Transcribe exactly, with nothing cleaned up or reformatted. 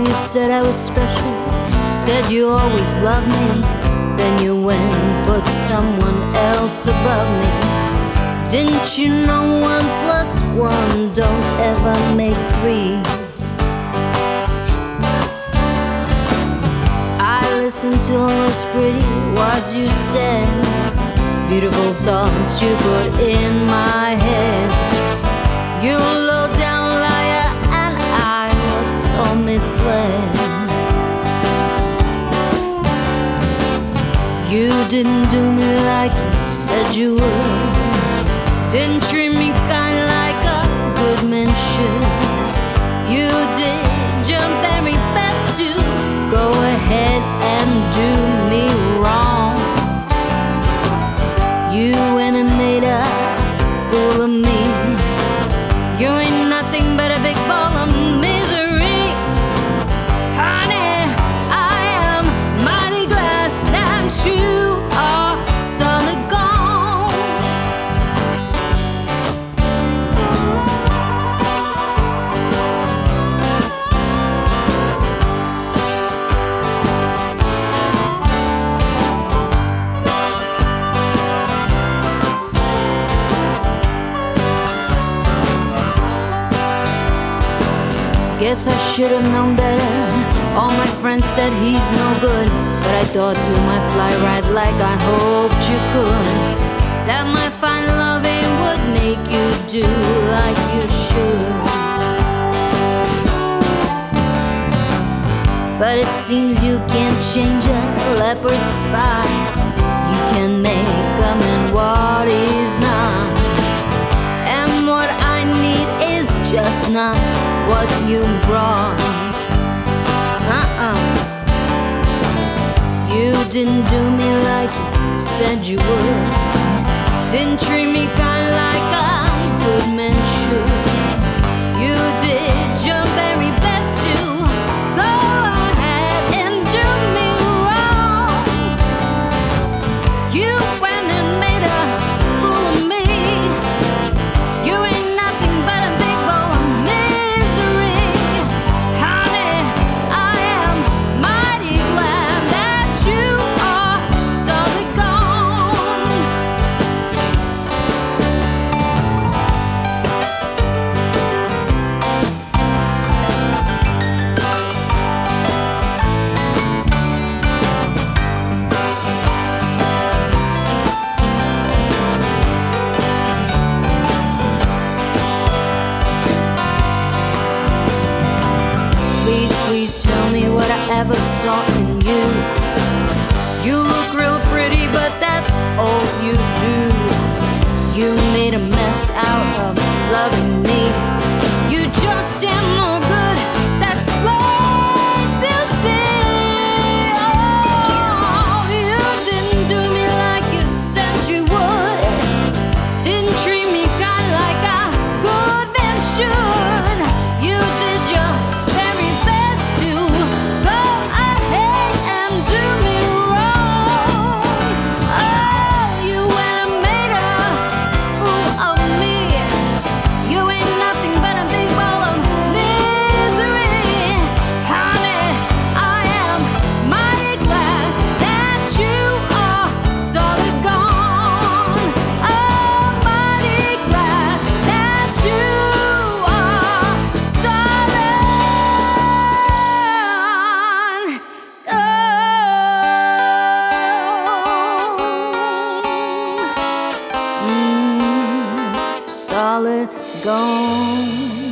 you said I was special, said you always loved me. Then you went and put someone else above me. Didn't you know one plus one don't ever make three? I listened to all those pretty words you said, beautiful thoughts you put in my head. You low down liar, and I was so misled. You didn't do me like you said you would. Didn't treat me kind like a good man should. You did your very best to go ahead and do me wrong. You went and made a fool of me. You ain't nothing but a big ball of misery. Honey, I am mighty glad that you are solid gone. Guess I should have known better. All my friends said he's no good, but I thought you might fly right like I hoped you could. That my fine loving would make you do like you should. But it seems you can't change a leopard's spots. You can make a man what he's not. And what I need is just not what you brought. Uh-uh. You didn't do me like you said you would. Didn't treat me kind like a good man should. You did your very best to go ahead and do me wrong. You went and made a fool of me. You ain't nothing but a big bowl of misery. Honey, I am mighty glad that you are solid gone. Please, please tell me what I ever saw in you. You look real pretty, but that's all you do. You made a mess out of loving me. You just ain't no good, that's plain to see. Oh, you didn't do me like you said you would. Didn't treat me kind like a good man should. You did your very best to go ahead and do me wrong. Oh, you went and made a fool of me. You ain't nothing but a big ball of misery. Honey, I am mighty glad that you are solid gone. Oh, mighty glad that you are solid gone. Mm, solid gone.